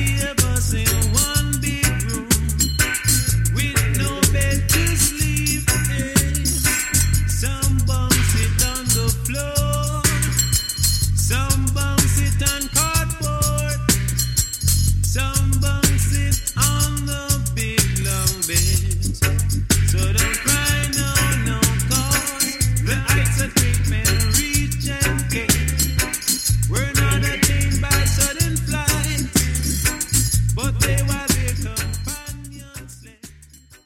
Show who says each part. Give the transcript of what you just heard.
Speaker 1: of us in one big room with no bed to sleep in. Some bums sit on the floor, some bums sit on cardboard, some bums sit on the big long beds. So don't cry no, no, cause the